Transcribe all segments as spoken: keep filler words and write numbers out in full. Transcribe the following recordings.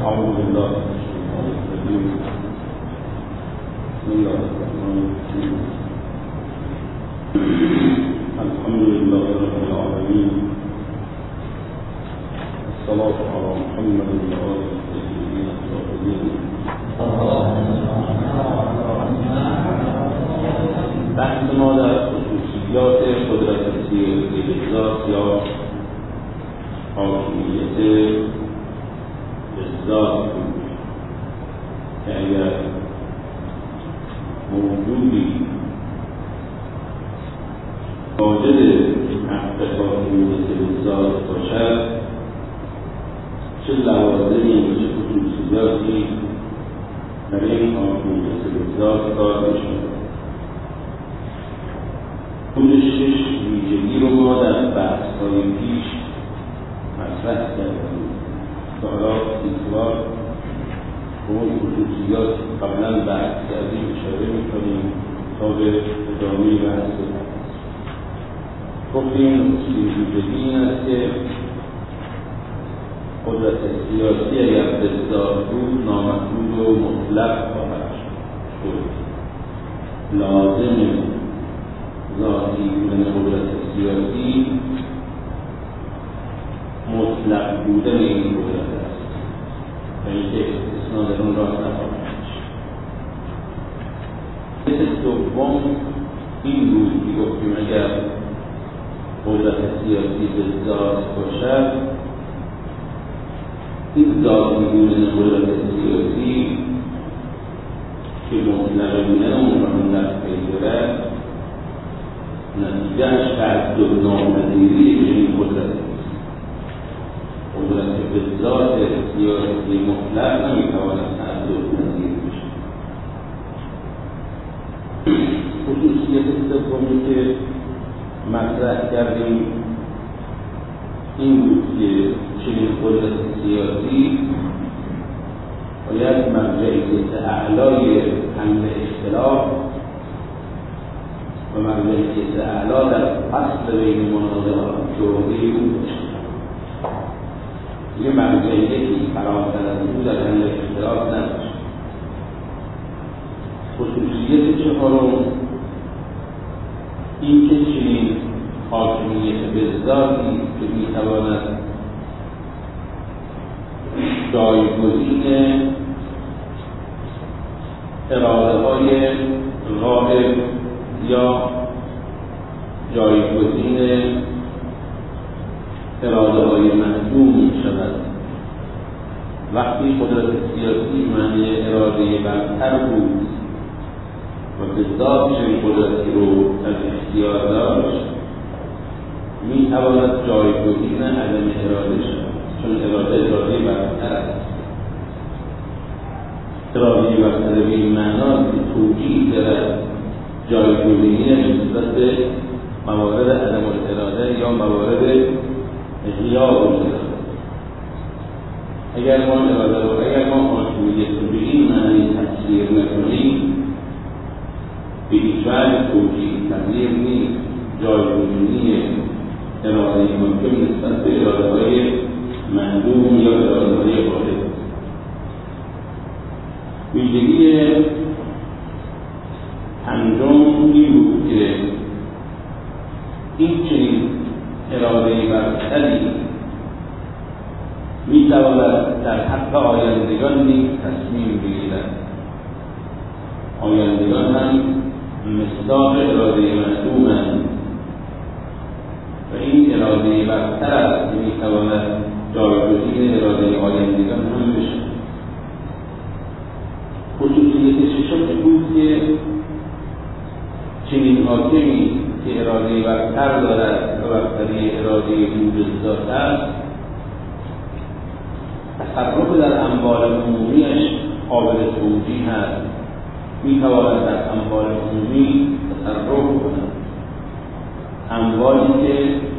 أعوذ بالله من الشيطان الرجيم. بسم الله الرحمن الرحيم. الحمد لله رب العالمين، الصلاة على محمد وآله الطيبين الطاهرين. بحث ما در خصوصیات قدرت سیاسی ذات یا حاکمیت ذات بود که اگر موجودی واجد حق حاکمیت ذات باشد، چه لوازمی و چه خصوصیاتی در این حاکمیت ذات کار می‌شود. خود شش ویژگی رو ما در بحث‌های پیش مطرح کردیم. حالا این‌بار به اون خصوصیات قبلا بحث کردیم اشاره می‌کنیم تا به ادامه بحث. گفتیم ویژگی این است که قدرت سیاسی اگر بذات بود نامحدود و مطلق خواهد شد. لازم ذاتی بودن قدرت سیاسی مطلق بودن این قدرت است و اینکه استثناء در اون راه نخواهد شد. مثل دوم این بود که گفتیم اگر قدرت سیاسی به ذات باشد، این ذاتی بودن قدرت سیاسی که مطلق بودن اون را مطلق پیدا نتیجهش تعدد ناپذیری چنین قدرت است. قدرت به ذات سیاسی مطلق نمیتواند تعدد پذیر بشود. خصوصیت سومی که مطرح کردیم این بود که چنین قدرت سیاسی باید مرجعیت اعلای حل اختلاف و مرجعیت اعلا در اصل بین منازعات شروعی او باشد. یه مرجعیتی فراتر از او در حل اختلاف نباشد. خصوصیت چهارم این که چنین حاکمیت به ذاتی که میتواند جایگزین اراده های غالب یا جایگزین اراده های محدود شود. وقتی قدرت سیاسی معنی اراده برتر بود و به ذات چنین قدرتی رو در اختیار داشت، می تواند جایگزین عدم اراده شود، چون اراده اراده برتر است. اراده برتر به این معنا که توجیه دارد جایگزینی نسبت به موارد عدم الاراده یا موارد غیاب الاراده. اگر ما اراده رو اگر ما حاکمیت رو به این معنی تفسیر نکنیم، به هیچ وجه توجیه پذیر نیست جایگزینی اراده ممکن نسبت به اراده های معلوم یا اراده های غالب. ویژگی پنجم این بود که این چنین اراده برتری می تواند در حق آیندگان نیز تصمیم بگیرد. آیندگان هم مصداق اراده معلومند و این اراده برتر است که می تواند جایگزین اراده آیندگان هم بشود. خصوصیت ششم بود که چنین حاکمی که اراده برتر دارد و برتری اراده او به ذات است، تصرف در اموال عمومیش قابل توجیه است. می تواند در اموال عمومی تصرف کند. اموالی که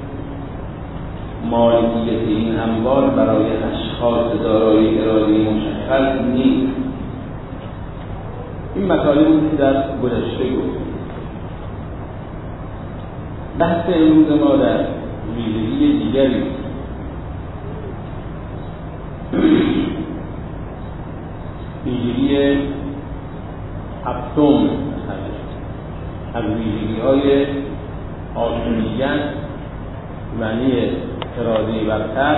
مالکیت این اموال برای اشخاص دارای اراده مشخص نیست. این مطالب بود که در گذشته گفتیم. بحث امروز ما در ویژگی دیگری ویژگی هفتم از ویژگی های حاکمیت معنی اراده برتر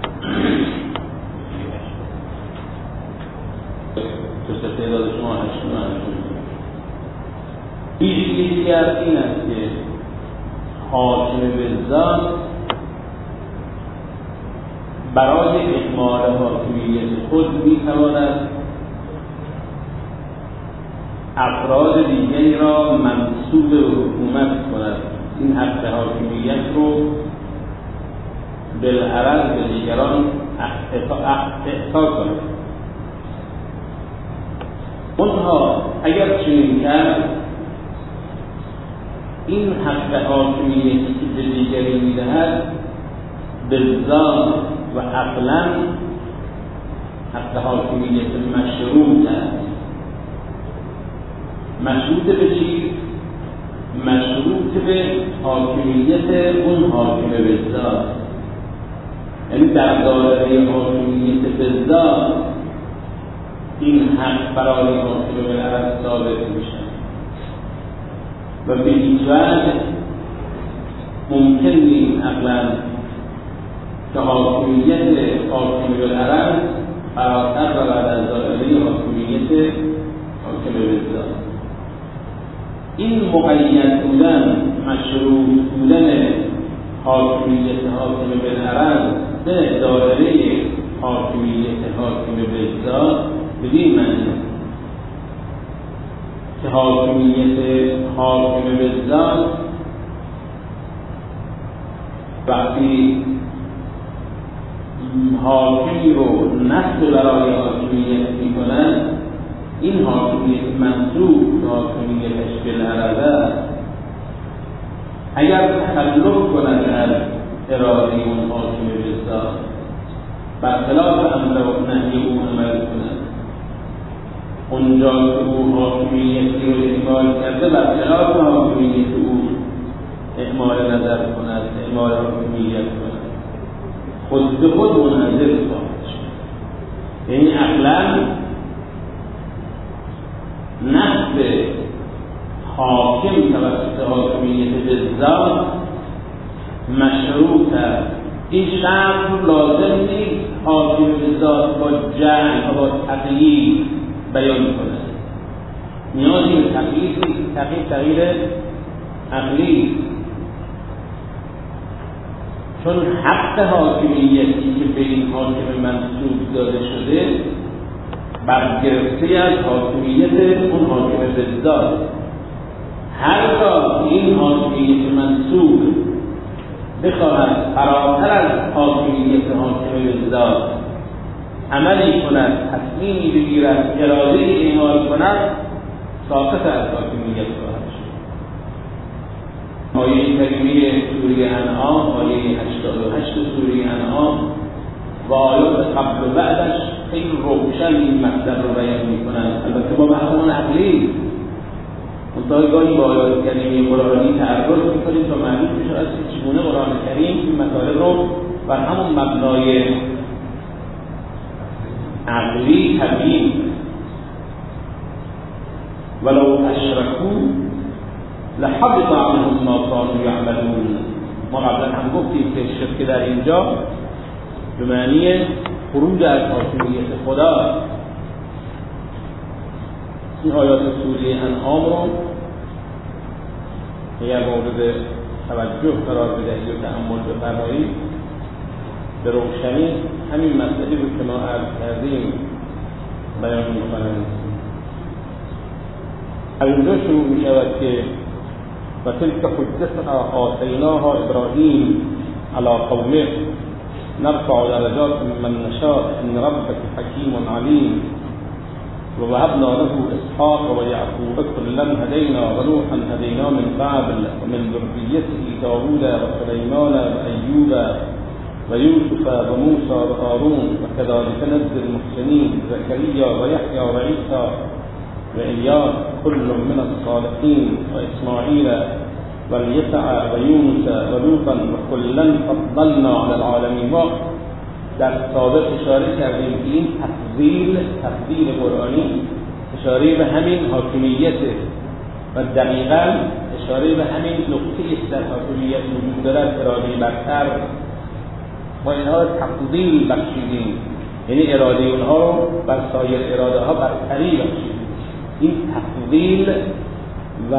تو تعداد شما هشتم هشتم ویژگی دیگر این است که حاکم به ذات برای اکمال حاکمیت خود میتواند افراد دیگری را منصوب به حکومت کند. این حق حاکمیت رو بالعرض به دیگران اعطا کند. اونها اگر چنین کرد این حق حاکمیتی که به دیگری میدهد به ذات و عقلا حق حاکمیت مشروط است. مشروط به چی؟ مشروط به حاکمیت اون حاکم به ذات، یعنی در دایره حاکمیت به ذات این حق برای حاکم بالعرض ثابت میشه و به هیچ وجه ممکن نیست عقلا که حاکمیت حاکم بالعرض فراتر و بعد از دایره حاکمیت حاکم به ذات. این مقید بودن، مشروط بودن حاکمیت حاکم بالعرض به دایره حاکمیت حاکم به ذات بدین معنی که حاکمیت حاکم به ذات وقتی حاکمی رو نصب برای حاکمیت می کنند، این حاکمیت منصوب حاکمیتش بالعرض اگر تخلف کند از اراده اون حاکم به ذات برخلاف امر و نهی او عمل کند، اونجا که او حاکمیتی رو اعمال کرده برخلاف حاکمیت او اعمال نظر کند، اعمال حاکمیت کند، خود به خود منحصر خواهد شد. یعنی عقلا نصب حاکم توسط حاکمیت به ذات مشروط است. این شرط لازم نیست حاکم به ذات با جعل و با تقیید بیان کند. نیازی به تقیید نیست. تقیید تغییر عقلی، چون حق حاکمیتی که به این حاکم منصوب داده شده برگرفته از حاکمیت اون حاکم به ذات. هر جا این حاکمیت منصوب بخواهد فراتر از حاکمیت حاکم به ذات عملی کند، تصمیمی بگیرد، اراده اعمال کند، ساقط از حاکمیت خواهد شد. آیه کریمه سوره انعام، آیه هشتاد و هشت سوره انعام و آیات قبل و بعدش خیلی روشن این مطلب رو بیان می‌کنند. البته با مفهوم عقلی مطابقی با آیات کریمه قرآنی تعرض می‌کنیم تا معلوم بشه از چگونه قرآن کریم این مطالب رو بر همون مبنای عقلی تبیین. ولو اشرکوا لحبط عنهم ما كانوا یعملون. ما قبلا هم گفتیم که شرک در اینجا به معنی خروج از حاکمیت خدا. این آیات سوره انعام رو اگر مورد توجه قرار بدهید و تأمل بفرمایید به روشنی همین مسئله رو که ما عرض کردیم بیان می‌کنند. از اینجا شروع می شود که و تلك حجتنا آتیناها ابراهیم علی قومه نرفع درجات من نشاء ان ربك حکیم علیم ووهبنا له اسحاق ويعقوب كلا هدينا ونوحا هدينا من قبل ومن ذريته داوود وسليمان وايوب ويوسف وموسى وهارون وكذلك نجزي المحسنين زكريا ويحيى وعيسى وإلياس كل من الصالحين وإسماعيل واليسع ويونس ولوطا وكلا فضلنا على العالمين. در سابق اشاره کردیم که این تفضیل تفضیل قرآنی اشاره به همین حاکمیته و دقیقاً اشاره به همین نقطه‌ای که در حاکمیت وجود دارد، اراده برتر، ما اینها تفضیل بخشیدیم، یعنی اراده اونها رو بر سایر اراده ها برتری بخشیدیم. این تفضیل و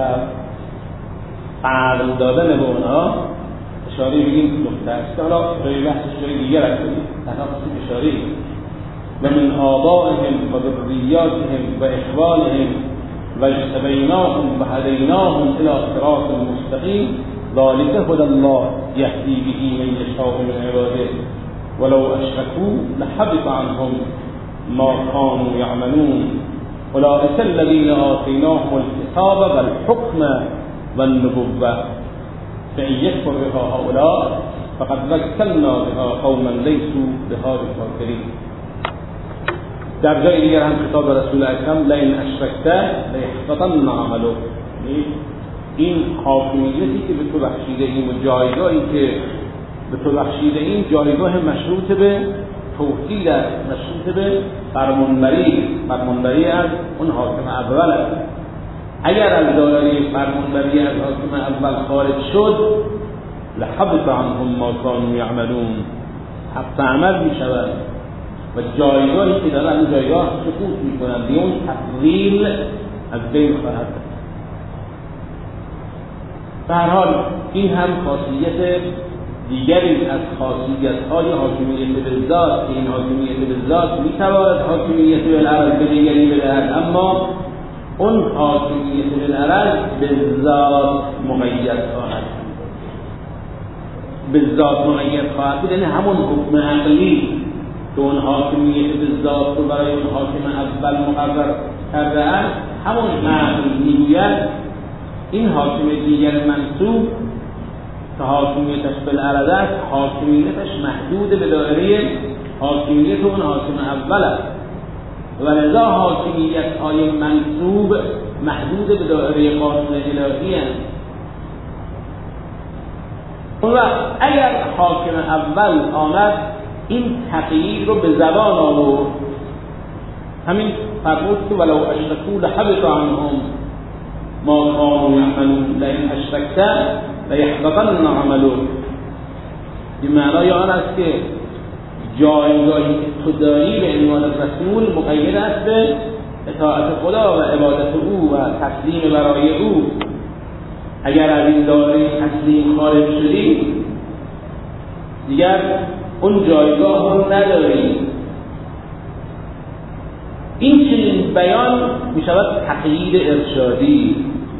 عقل دادن به اونها اشاره به این نقطه است. حالا جای بحثش جای دیگر است، تنها خواستیم اشاره و من آبائهم و ذریاتهم و اخوانهم و اجتبیناهم و هدیناهم الی صراط مستقیم ذلک هدی الله یهدی به من یشاء من عباده ولو اشرکوا لحبط عنهم ما كانوا یعملون اولئک الذین آتیناهم الکتاب والحکم والنبوة فإن يكفر بها هؤلاء فقد وكلنا بها قوما ليسوا بها بكافرين. در جای دیگر هم خطاب رسول اکرم لئن اشرکت لیحبطن عملک، این حاکمیتی که به تو بخشیده ایم و جایگاهی که به تو بخشیده ایم جایگاه مشروط به توحید است، مشروط به فرمانبری فرمانبری از اون حاکم اول است. اگر از دایره فرمانبری از حاکم اول خارج شد لحبط عنهم ما كانوا یعملون، حبط عمل می شود و جایگاهی که دارن این جایگاه سقوط می کنند، به اون تفضیل از بین خواهد. به هر حال این هم خاصیت دیگری از خاصیت های حاکمیت بالذات که این حاکمیت بالذات می تواند حاکمیت بالعرض به دیگری بدهد، اما اون حاکمیت بالعرض به ذات مقید خواهد به ذات مقید خواهد بود، یعنی همون حکم عقلی که اون حاکمیت به ذات رو برای اون حاکم اول مقرر کرده است، همون عقل میگوید این حاکم دیگر منصوب که حاکمیتش بالعرض است، حاکمیتش محدود به دایره حاکمیت اون حاکم اول است و لذا حاکمیت های منصوب محدود به دایره قانون الهی است. اون وقت اگر حاکم اول آمد این تقیید رو به زبان آورد، همین فرمود که ولو اشرکوا لحبط عنهم ما كانوا یعملون لئن اشرکت لیحبطن عملک، این معنای آن است که جایگاهی که تو داری به عنوان رسول مقید است به اطاعت خدا و عبادت او و تسلیم برای او. اگر از این دایره تسلیم خارج شدی دیگر اون جایگاه رو نداری. این چنین بیان می شود تقیید ارشادی،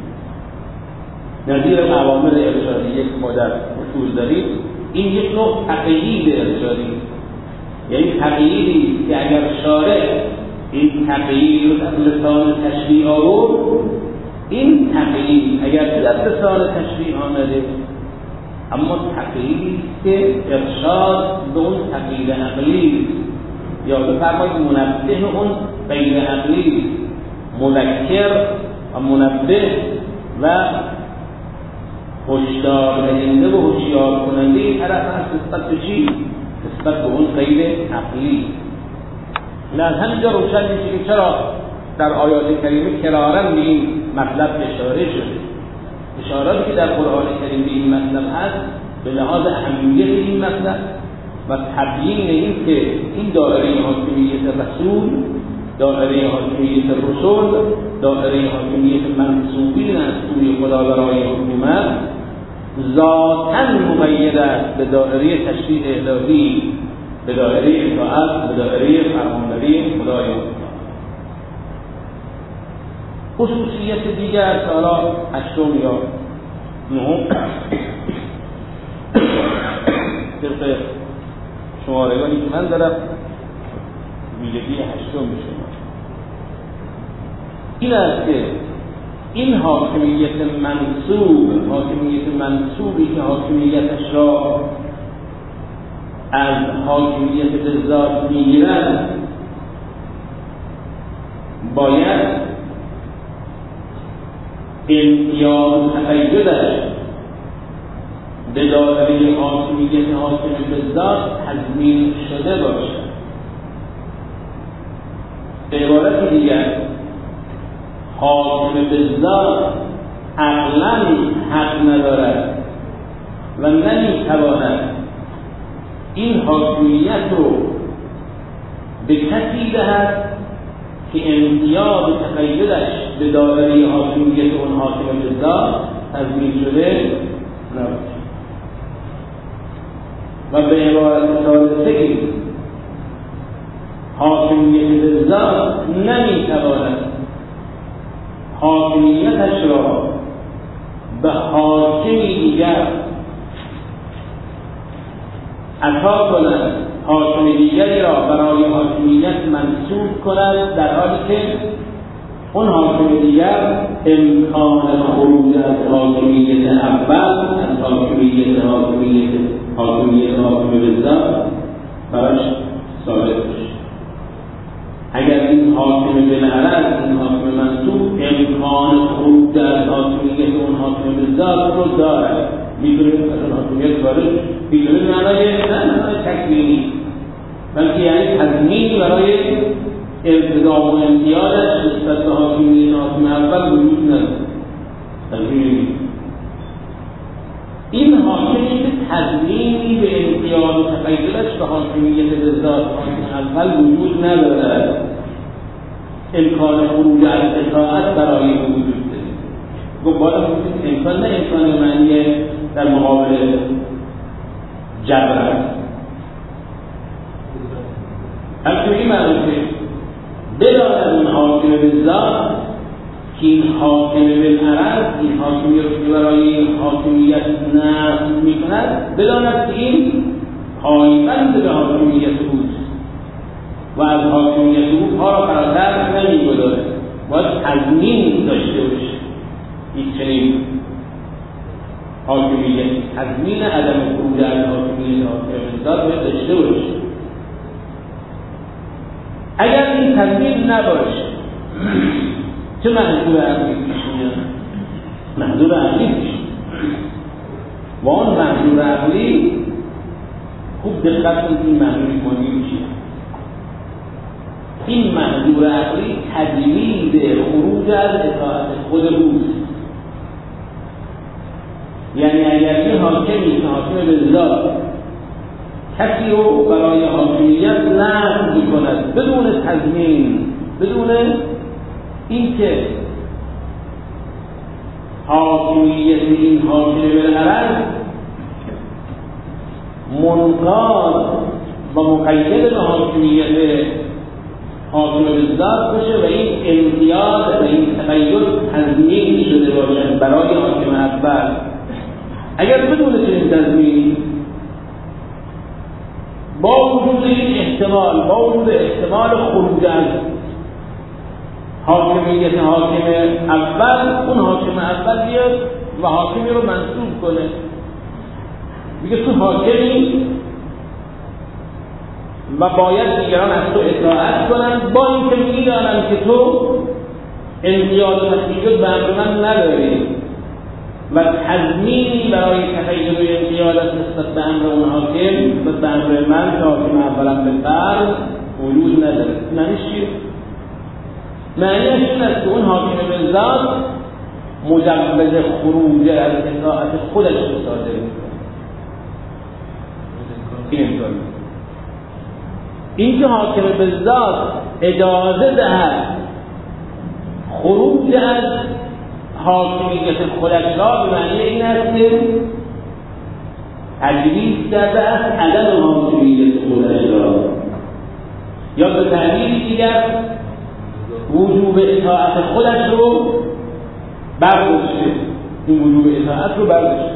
نظیر اوامر ارشادی یک مدت اصول دارید، این یک نوع تقیید ارشادی، یعنی تقییدی که اگر شارع این تقیید رو در لسان تشریع آورد، این تقیید اگر در لسان تشریع آمده اما تقییدی که ارشاد به اون تقیید عقلی یا بفرمایید منبه اون غیر عقلی، مذکر و منبه و هشدار دهنده و هوشیار کننده طرف هست نسبت به چی؟ نسبت به اون غیر عقلی. از همینجا روشن میشه که چرا در آیات کریمه کرارن به این مطلب اشاره شده. اشاراتی که در قرآن کریم به این مطلب هست به لحاظ اهمیت این مطلب و تبیین این که این دایره حاکمیت رسول، دایره حاکمیت رسول، دایره حاکمیت منصوبین از سوی خدا برای حکومت ذاتاً مقید است به دایره تشریع الهی، به دایره اطاعت، به دایره فرماندهی خدای متعال. خصوصیت دیگر حالا هشتم یا نهم طبق شمارگانی که من دارم ویژگی هشتم به شما این است که این حاکمیت منصوب، حاکمیت منصوبی که حاکمیتش را از حاکمیت به ذات میگیرد باید انقیاد تقیدش به دایره حاکمیت حاکم به ذات تضمین شده باشد. به عبارت دیگر حاکم به ذات عقلاً حق ندارد و نمیتواند این حاکمیت رو به کسی دهد که امتیاز تقیدش به دایره حاکمیت اون حاکم به ذات تضمین شده نباشد. و به عبارت ثالثه حاکمیت به ذات نمیتواند حاکمیتش را به حاکمی دیگر عطا کند، حاکم دیگری را برای حاکمیت منصوب کند، در حالی که اون حاکم دیگر امکان خروج از حاکمیت اول، از حاکمیت حاکمیت حاکمیت حاکم به ذات براش ثابت بشه. اگر این حاکم بالعرض، این حاکم منصوب امکان خروج از حاکمیت اون حاکم به ذات رو دارد، میتونه از اون حاکمیت خارج میتونه معنای نه معنای تکوینی، بلکه یعنی تضمینی برای ارتضاع و امتیازش نسبت به حاکمیت حاکم اول وجود نداره. این حاکمی که تضمینی به امتیاز و تقیدش به حاکمیت به ذات حاکم اول وجود ندارد، امکان خروج از اطاعت برای وجود داره. گفت باید امکان نه امکان معنی در مقابل جبر است، همچنین معنی که بداند اون حاکم به ذات که این حاکم بالعرض، این حاکمیت که برای این حاکمیت نصب میکند، بداند که این پایبند به حاکمیت بود و از حاکمیت او پا را فراتر نمیگذارد، باید تضمین داشته باشه. این چنین حاکمیت تضمین عدم خروج از حاکمیت حاکم ذات باید داشته باشه. اگر این تضمین نباشه چه محضور عقلی پیش میاد؟ محضور عقلی پیش و آن محضور عقلی خوب دقت کنید این محضور مهمی چیه. این محضور عقلی تجوید خروج از اطاعت خود اوست. یعنی اگر این حاکمی که حاکم به ذات کسی رو برای حاکمیت نصب می‌کند بدون تضمین، بدون اینکه حاکمیت این حاکم بالعرض منقاد و مقید به حاکمیت حاکم به ذات باشه و این امتیاز و این تقید تضمین شده باشد برای حاکم اول. اگر بدون چنین تضمین، با وجود این احتمال، با وجود احتمال خروج از حاکمیت حاکم اول، اون حاکم اول بیاد و حاکمی رو منصوب کنه، میگه تو حاکمی و باید دیگران از تو اطاعت کنن، با اینکه میدانن که تو امتیاز و تقیید به امر من نداری و تضمینی برای تقیید و امتیازات نسبت به امر اون حاکم و به امر من که حاکم اولم به فرض وجود نداره. معنیش چیه؟ معنیش این است که اون حاکم به ذات مجوز خروج از اطاعت خودش رو صادر میکنه. این امکانی این که حاکم به ذات اجازه دهد خروج از حاکمیت خودش را، به معنی این است که تجویز کرده است عدم حاکمیت خودش را، یا به تعبیر دیگر وجوب اطاعت خودش رو برداشته. این وجوب اطاعت رو برداشته،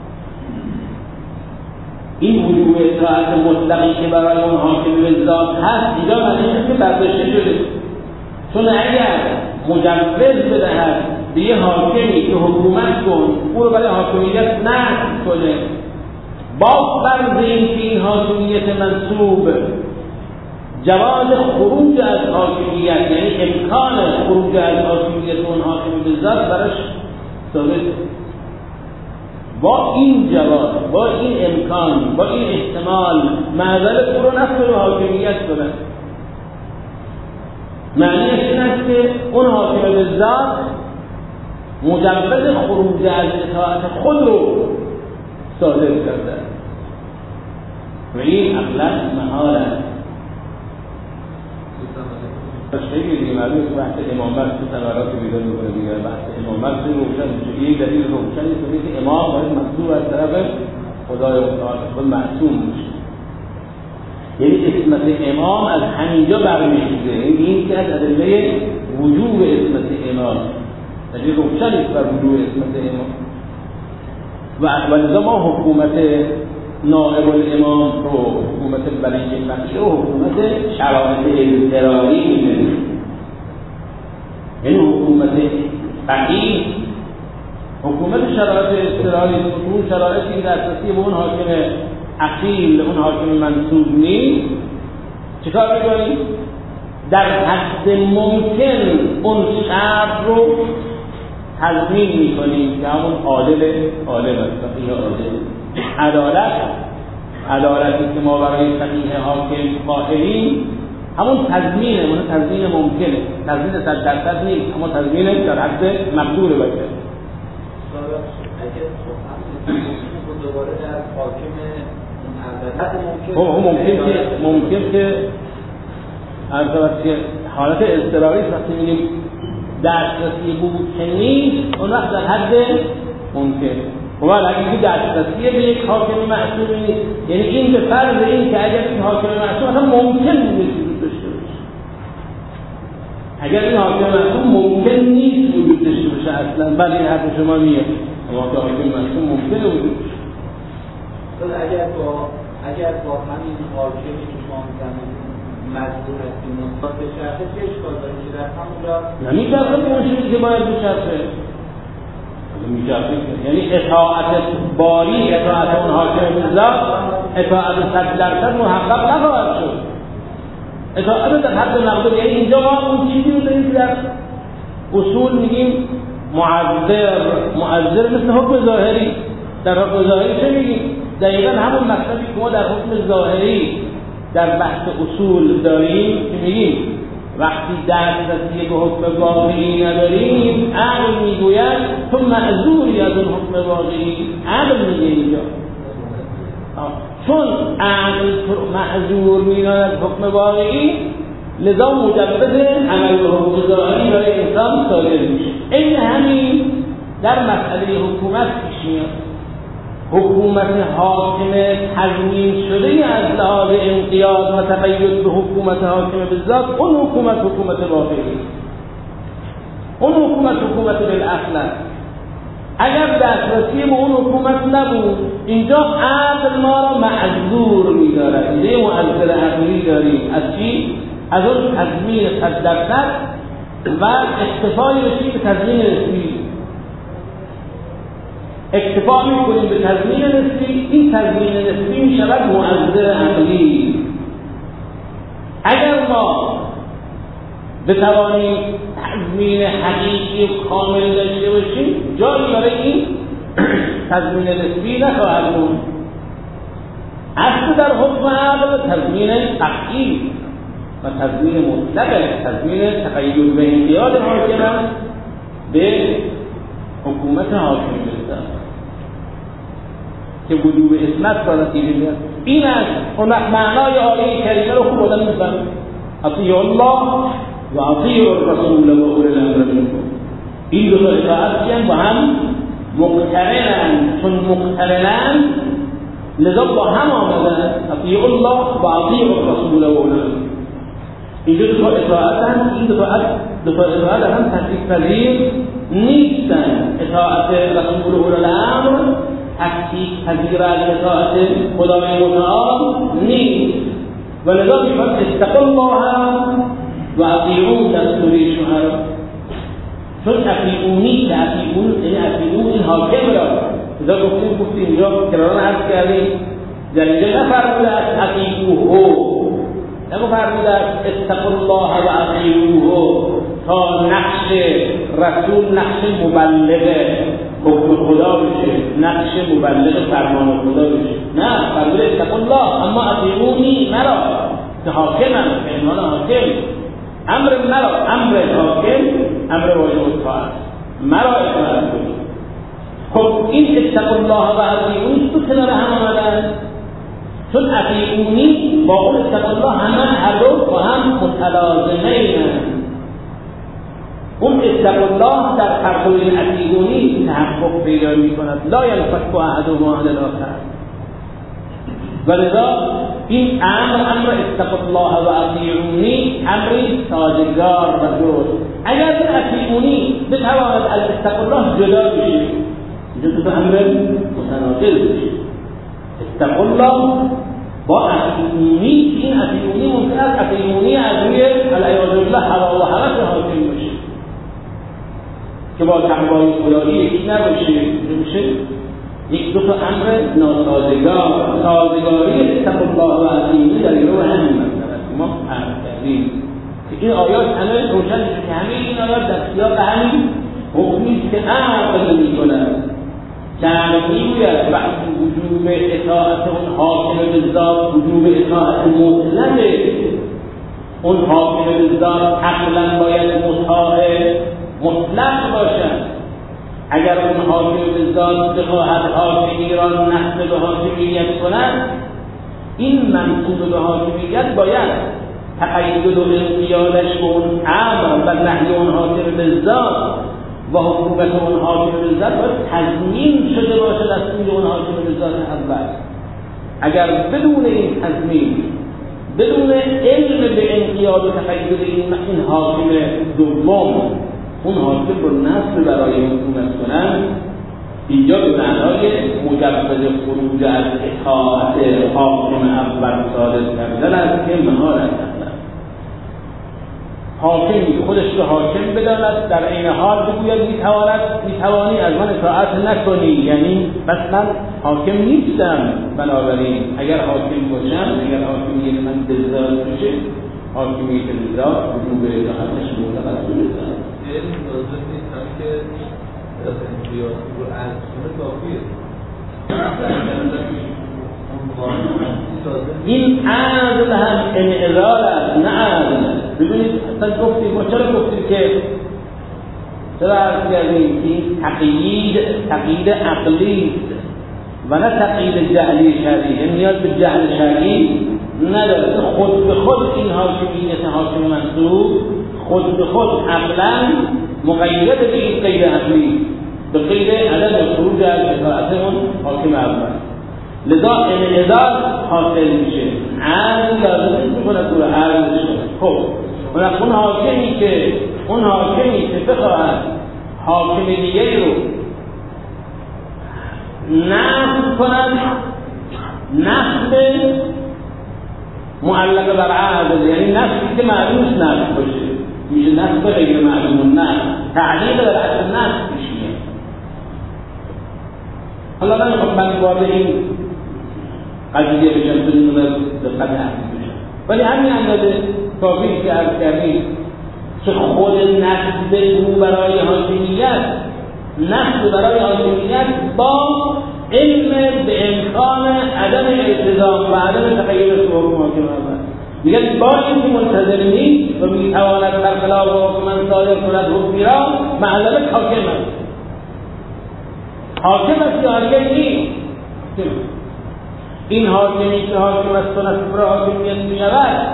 این وجوب اطاعت مطلقی که برای اون حاکم به ذات هست اینجا معنی است که برداشته شده. چون اگر مجوز بدهد به یه حاکمی که حکومت کن، او رو برای حاکمیت نصب کنه، با فرض این که این حاکمیت منصوب جواز خروج از حاکمیت، یعنی امکان خروج از حاکمیت اون حاکم به ذات براش ثابت، با این جواب، با این امکان، با این احتمال معذرت او رو نفت رو حاکمیت کنه. معنیش این است که اون حاکم به ذات مجوز خروج از اطاعت خود رو صادر کرده و این اغلب محال است. خیلی دیگه معلومه که بحث امامت تو تنارات بیدار میکنه دیگه. بحث امامت رو روشن میشه. یک دلیل روشن میشه که امام باید مطلوب از طرف خدای متعال خود معصوم میشه. یعنی اسمت امام از همینجا برمیخیزه. یعنی این که از ادله وجوب اسمت امام، دلیل روشن است بر وجوب اسمت امام. و لذا ما حکومت نائب الامام رو، حکومت ولی فقیه و حکومت شرایط اضطراری می‌دونیم. یعنی حکومت فقیه حکومت شرایط اضطراری، اون شرایطی دسترسی به اون حاکم اصیل، اون حاکم منصوب نیست، چیکار می‌کنیم؟ در حد ممکن اون شرط رو تضمین می‌کنیم که همون عادل عالم است، فقیه عادل. عدالت عدالتی که ما برای فقیه حاکم قائلیم همون تضمینه، اون تضمین ممکنه، تضمین صد درصد نیست اما تضمین در حد مقدور باشه. دوباره در حاکم عدالت ممکن ممکن که ممکن که عرض که حالت اضطراری وقتی میگیم دسترسی بود که نیست، اون وقت در حد ممکن. و اگه دسترسی به یک حاکم معصوم نیست، یعنی این به فرض این که اگر این حاکم معصوم اصلا ممکن نیست وجود داشته باشه، اگر این حاکم معصوم ممکن نیست وجود داشته باشه اصلا، ولی این حرف شما میاد اما که حاکم معصوم ممکنه وجود داشته. اگر با اگر با همین حاکمی که شما می‌زنید مجبور هستیم مثبت به شرطه چه اشکال داره که در همونجا نمی‌چرخه به اون چیزی که باید بچرخه. یعنی اطاعت باری، اطاعت اون حاکم بالذات، اطاعت صد درصد محقق نخواهد شد. اطاعت در حد مقدور، یعنی اینجا ما اون چیزی رو داریم که در اصول میگیم معذر. معذر مثل حکم ظاهری. در حکم ظاهری چه میگیم؟ دقیقا همون مطلبی که ما در حکم ظاهری در بحث اصول داریم که میگیم وقتی دسترسی به حکم واقعی نداریم، عقل میگوید تو معذوری از اون حکم واقعی. عقل میگه اینجا چون عقل معذور میداند از حکم واقعی، لذا مجوز عمل به حکم ظاهری برای انسان صادر میشه. این همین در مسئله حکومت پیش میاد. حکومت حاکم تضمین شده از لحاظ انقیاد و تقید به حکومت حاکم بالذات، اون حکومت حکومت واقعی، اون حکومت حکومت بالاصل است. اگر دسترسی به اون حکومت نبود، اینجا عقل ما را معذور می‌دارد. ایده معذر عقلی داریم از چی؟ از اون تضمین صد درصد و اکتفای بشیم به تضمین نسبی. اکتفا می‌کنیم به تضمین نسبی، این تضمین نسبی می‌شود معذر عقلی. اگر ما بتوانیم تضمین حقیقی و کامل داشته باشیم، جایی برای این تضمین نسبی نخواهد بود. اصل در حکم عقل تضمین قطعی و تضمین مطلق، تضمین تقید به انقیاد حاکم به حکومت حاکم بالذات که وجوب اسمت را نتیجه میاد. این است اون وقت معنای آیه کریمه رو خوب آدم میفهمه. اطیعوا الله و اطیعوا الرسول و اولی الامر منکم. این دو تا اطاعت با هم مقترنند، چون مقترنند لذا با هم آمدن. اطیعوا الله و اطیعوا الرسول و اولی الامر. این دو تا اطاعت این دو تا دو تا اطاعت هم تحقیق پذیر نیستن. اطاعت رسول اولی الامر تحقیق پذیر از اطاعت خدای متعال نیست. ولذا میفرد اتقوا الله و اطیعون دستوری شوهر، چون اطیعونی که اطیعون یعنی اطیعون این حاکم را لذا گفتیم گفتیم اینجا کراران عرض کردیم در اینجا نفرموده از اطیعوه، نفرموده از اتقوا الله و اطیعوه تا نقش رسول نقش مبلغه، حکم خدا بشه، نقش مبلغ فرمان خدا بشه. نه، فرمود اتقوا الله اما اطیعونی مرا که حاکمم، که عنوان حاکم. امر مرا، امر حاکم امر واجب اطاعت، مرا اطاعت کنید. خب این اتقوا الله و اطیعونی تو کنار هم آمدن، چون اطیعونی با اون اتقوا الله همه هر دو با هم متلازمه‌اند. اون اتقوا الله در پرتو اطیعونی تحقق پیدا می‌کند، لا ينفك احدهما عن الاخر. ولذا این امر امر اتقوا الله و اطیعونی امری سازگار و درست. اگر به اطیعونی بتواند از اتقوا الله جدا بشه، اینجا تو امر متناقض بشه. اتقوا الله با اطیعونی، این اطیعونی ممکن است اطیعونی از روی العیاذ بالله هوا و هوس حاکم باشه که با تقوای خدایی یکی نباشه، میشه یک دو تا امر ناسازگار. سازگاری اتقوا الله و اطیعونی در گروه همین مسئله است. ما عرض کردیم که این آیات همه روشن میشه که همه این آیات در سیاق همین حکمی که عقل میکند که میگوید وقتی وجوب اطاعت اون حاکم بالذات وجوب اطاعت مطلقه، اون حاکم بالذات عقلا باید مطاع مطلق باشد. اگر اون حاکم بالذات بخواهد حاکمی را نسب به حاکمیت کند، این منسوب به حاکمیت باید تقید و انقیادش به اون امر و نهی اون حاکم بالذات و حکومت اون حاکم بالذات باید تضمین شده باشد از سوی اون حاکم بالذات اول. اگر بدون این تضمین، بدون علم به انقیاد و تقید این حاکم دوم اون حاکم رو نصب برای حکومت کنن، اینجا به معنای مجرد خروج از اطاعت حاکم اول صادر کردن است که مهار است. حاکمی خودش رو حاکم بداند، در این حال بگوید میتواند میتوانی از من اطاعت نکنی، یعنی بس من حاکم نیستم، بنابراین اگر حاکم باشم، اگر حاکمیت من دلزار بشه، حاکمیت دلزار وجوب اطاعتش مطلق است. این لازم نیست هم که از انقیاد رو از کنه کافیه. این عدل هم انعزال است، نه عدل. ببینید اصلا گفتیم ما چرا گفتیم که چرا عرض کردیم که این تقیید تقیید عقلی و نه تقیید جهلی شرعی، یعنی نیاز به جهل شرعی نداره. خود به خود این حاکمیت حاکم منصوب خود به خود عقلا مقید به این قید عقلی، به قید عدم خروج از اطاعت اون حاکم اول. لذا انعزال حاصل میشه، عدل لازم میکنه دور عدل شده. خب اون حاکمی که اون حاکمی که بخواهد حاکم دیگری رو نصب کند، نصب معلق بر عدل، یعنی نصبی که معلوم نصب باشه، میشه نصب غیر معلوم، نه تعلیق بر اصل نصب میشه. حالا من خب من وارد این قضیه بشم بدون دقت احساس بشم، ولی همین اندازه کافی که عرض کردیم که خود نصب او برای حاکمیت، نصب برای حاکمیت با علم به امکان عدم التزام و عدم تغییر حکم حاکم اول، میگن با اینکه منتظر نیست و میتواند برخلاف حکم صادر کند حکمی را معلق حاکم است. حاکم است یا حاکم نیست؟ این حاکمی که حاکم است و نصب را حاکمیت میشود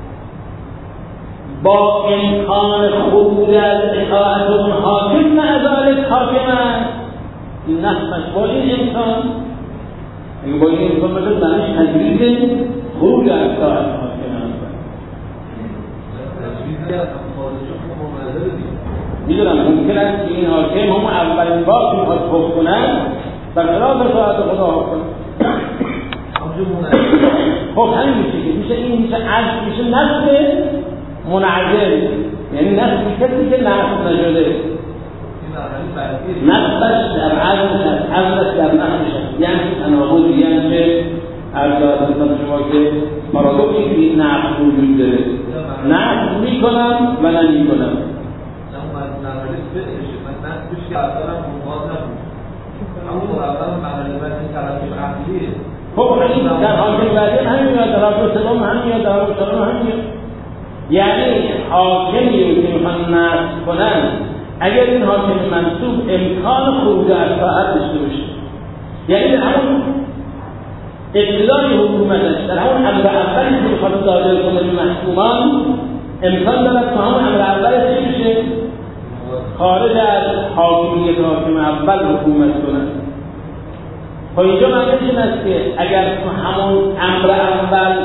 با امکان خروج از اطاعت اون حاکم معذالک حاکم است. این نصبش با این امکان، اگه با این امکان باشد معنیش تجویز خروج از اطاعت حاکم است. تجویزی از خارج حکم معذر دید. میدونم ممکن است که این حاکم هم اولین بار که میخواد حکم کنند برخلاف اطاعت خدا حکم. خب همین میشه که میشه این میشه عجز، میشه نصب منعزل، یعنی نصب کسی که نصب نشده، نصبش در عجز هست، عجزش در نصبش هست، یعنی تناقض، یعنی که ارجاعات مثلا شما که مرادوکی که این نصب وجود داره، نصب میکنم و نمیکنم. اما اول مرحله بعد تراکم عقلیه. خب این در حاکم بعدی همین میاد، در حاکم سوم همین میاد، در حاکم چهارم همین میاد. یعنی حاکمی که میخوان نصب کنن اگر این حاکم منصوب امکان خروج از طاعت داشته باشه، یعنی در همون ابتدای حکومتش، در همون امر اولی که میخواد صادر کنه به محکومان، امکان دارد که همون امر اولش چی بشه؟ خارج از حاکمیت حاکم اول حکومت کنه. خب اینجا معنیش این است که اگر تو همون امر اول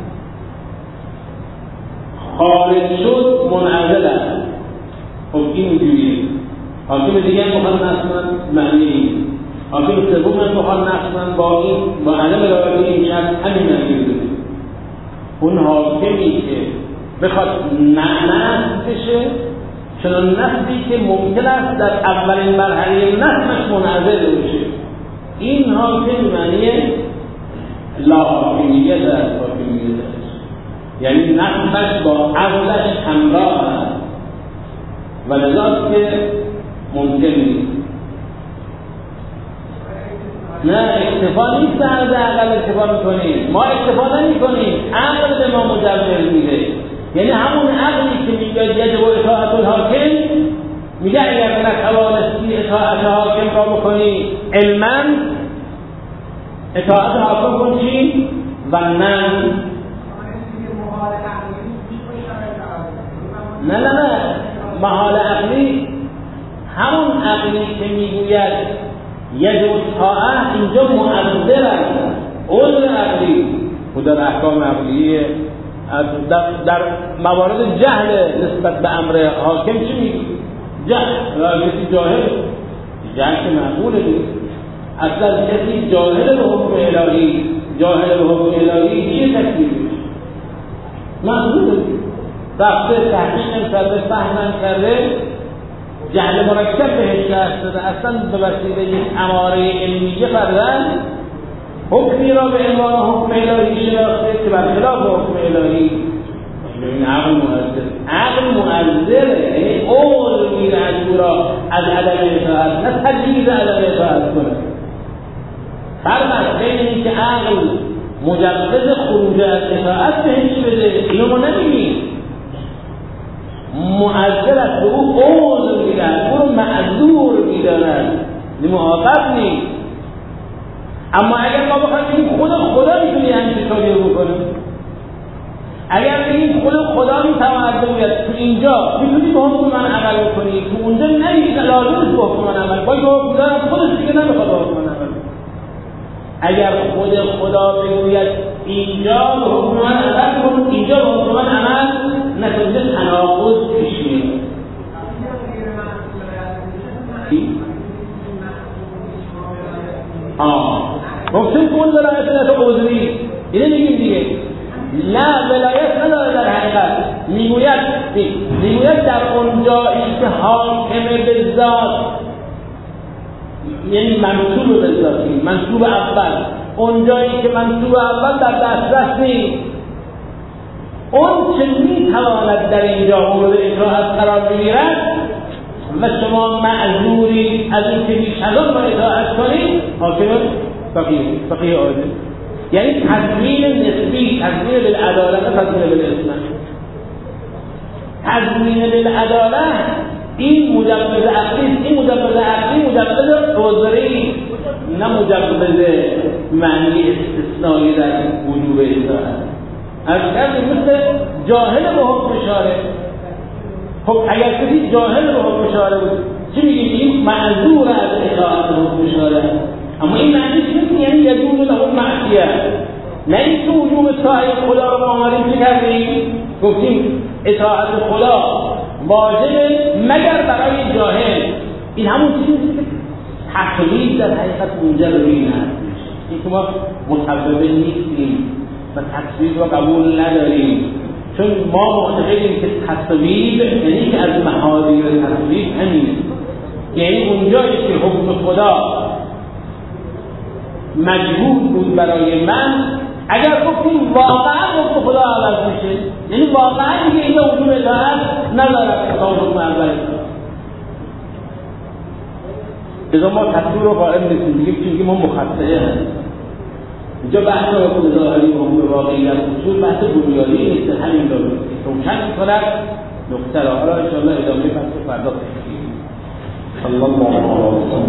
خارج شد منعزل است. خب این اینجوریه. حاکم دیگه هم بخواد نصب کنن معنی این. حاکم سوم هم بخواد نصب کنن با این با عدم رعایت این شرط همین معنی رو داره. اون حاکمی که بخواد نصب بشه چنان نصبی که ممکن است در اولین مرحله نصبش منعزل بشه. این حاکم معنی لا حاکمیت است، حاکمیت است. یعنی نصبش با اصلش همراه است و لذاست که ممکن نیست. نه اکتفا نیست در عرض عقل اکتفا میکنیم، ما اکتفا نمی کنیم، عقل به ما مجبر میده. یعنی همون عقلی که میگه یجب اطاعت الحاکم، میگه اگر نتوانستی اطاعت حاکم را بکنی علما اطاعت حاکم کن چی؟ و نه نه نه نه محال عقلی همون عقلی که میگوید یجب اطاعت اینجا مؤثر است. عذر عقلی و در احکام عقلیه در, در موارد جهل نسبت به امر حاکم چی میگی؟ جهل. کسی جاهل جهل که معقوله نیست. اصلا کسی جاهل به حکم الهی جاهل به حکم الهی چیه تکلیفش؟ معقوله رفته تحقیق کرده فهم کرده جهل مرکب بهش دست داده، اصلا به وسیله یک اماره علمیه فرزن حکمی را به عنوان حکم الهی شناخته که برخلاف حکم الهی. این عقل مؤثر، عقل مؤثره، یعنی عذر میره از او را از عدم اطاعت، نه تجویز عدم اطاعت کنه. فرق است بین اینکه عقل مجوز خروج از اطاعت بهش بده، اینو ما نمیگیم. مؤثر است، به او عذر میدن، او رو معذور میدانن، معاقب نیست. اما اگر ما بخوایم بگیم خود خدا میتونی همچین کاری رو بکنه، اگر بگیم خود خدا میتواند بگوید تو اینجا میتونی به حکم من عمل کنی، تو اونجا نمیشه لازم است به حکم من عمل، باید به حکم دارم خودش دیگه نمیخواد به حکم من عمل. اگر خود خدا بگوید اینجا به حکم من عمل کن، اینجا به حکم من عمل نکنه، تناقض پیش میاد. آه گفتیم کل ولایت عذری اینه میگیم دیگه. نه ولایت نداره در حقیقت، میگوید میگوید در اونجایی که حاکم به ذات یعنی منصوب به ذاتی، منصوب اول، اونجایی که منصوب اول در دسترس نیست، اون چه میتواند در اینجا مورد اطاعت قرار بگیرد و شما معذوری از این که بیش از آن با اطاعت کنید، حاکم فقیه فقیه عادل. یعنی تضمین نسبی، تضمین بالعدالت، تضمین بالاسم. تضمین بالعدالت این مجوز عقلی، این مجوز عقلی مجوز عذری، نه مجوز معنی استثنایی در وجوب اطاعت. از کسی مثل جاهل به حکم شارع. خب اگر کسی جاهل به حکم شارع بود چی میگیم؟ این معذور از اطاعت حکم شارع. اما این معنیش نیست یعنی یجوز له المعصیه. نه این که وجوب اطاعت خدا رو ما آمدیم چه کردیم؟ گفتیم اطاعت خدا واجبه مگر برای جاهل. این همون چیزی که تقلید در حقیقت اونجا رو این هست. این که ما متوبه نیستیم و تصویب رو قبول نداریم، چون ما معتقدیم که تصویب یعنی که از محاذیر تصویب همینه، یعنی اونجایی که حکم خدا مجبور بود برای من، اگر گفتیم واقعا حکم خدا عوض میشه، یعنی واقعا دیگه اینجا وجود اطاعت ندارد که حکم اول لذا ما تصویر رو قائل نیستیم، میگیم چون ما مخطئه هستیم. اینجا بحث حکم ظاهری و حکم واقعیت اصول بحث بنیادی نیست، همین رو روشن می‌کند نقطه را. حالا ان شاء الله ادامه بحث فردا بگیم. صلی الله علیه و